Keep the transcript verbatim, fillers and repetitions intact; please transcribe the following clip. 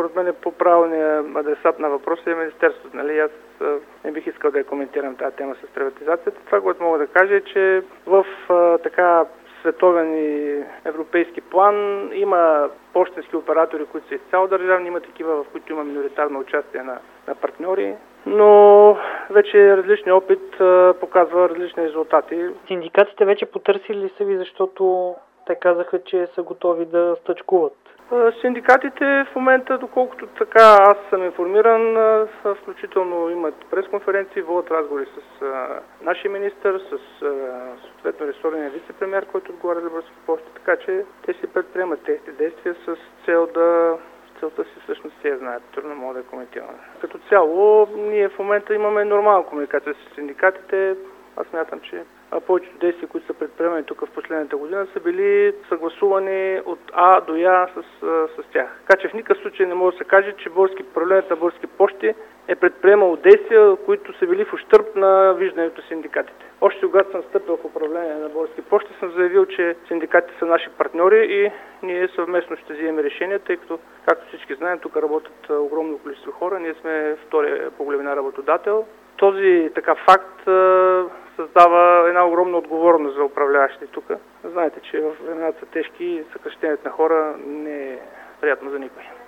според мен по-правилният адресат на въпроса е Министерството. Нали? Аз не бих искал да я коментирам тази тема с приватизацията. Това, което мога да кажа е, че в а, така световен и европейски план има пощенски оператори, които са изцяло държавни, има такива, в които има миноритарно участие на, на партньори, но вече различни опит а, показва различни резултати. Синдикатите вече потърсили ли са ви, защото те казаха, че са готови да стачкуват? Синдикатите в момента, доколкото така аз съм информиран, включително имат пресконференции, водят разговори с а, нашия министър, с а, съответно ресорния вице-премиер, който отговаря за Български пощи, така че те си предприемат тези действия с цел да целта си всъщност се знаят, трудно мога да коментираме. Като цяло, ние в момента имаме нормална комуникация с синдикатите. Аз смятам, че повечето действия, които са предприемани тук в последната година, са били съгласувани от А до Я с, с тях. Така че в никакъв случай не може да се каже, че български правлението на Български пощи е предприемало действия, които са били в ущърб на виждането синдикатите. Още когато съм стъпил в управление на Български пощи, съм заявил, че синдикатите са наши партньори и ние съвместно ще вземем решения, тъй като, както всички знаем, тук работят огромно количество хора. Ние сме втория по големина работодател. Този така факт а, създава една огромна отговорност за управляващите тук. Знаете, че в времената са тежки и съкращението на хора не е приятно за никой.